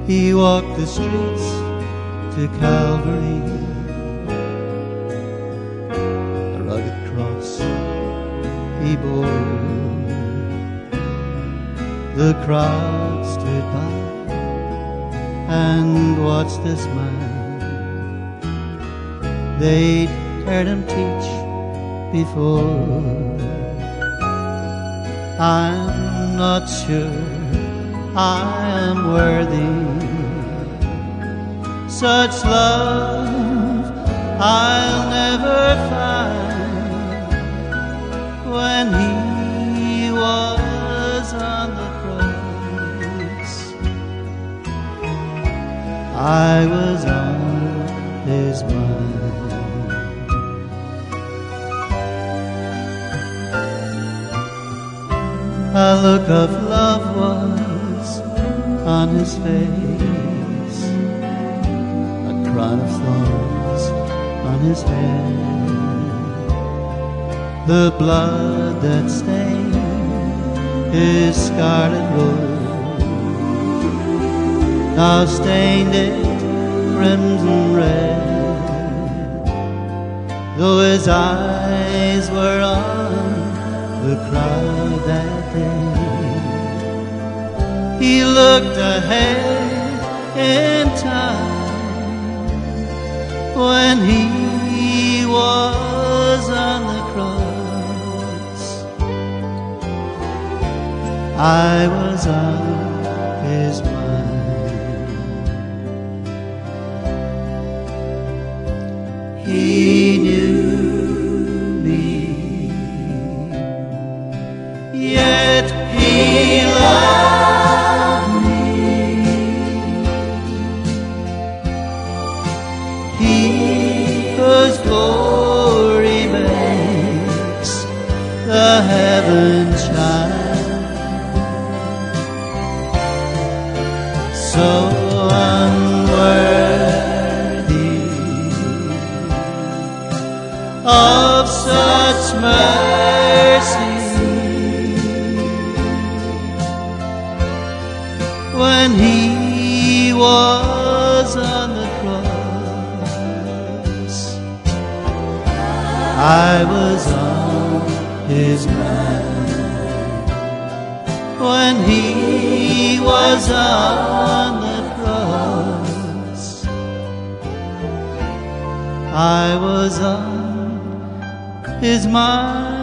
He walked the streets to Calvary, a rugged cross he bore. The crowd stood by and watched this man. They'd heard him teach before. I'm not sure I am worthy such love I'll never find. When he was on the cross, I was on his mind. A look of love was on his face, a crown of thorns on his head. The blood that stained his scarlet robe now stained it crimson red. Though his eyes were on the crowd that day, he looked ahead in time. When he was on the cross, I was on his mind. He knew me, yet he loved me. He whose glory makes the heavens shine, so unworthy of such mercy. When he was on the cross, I was on his mind. When he was on the cross, I was on his mind.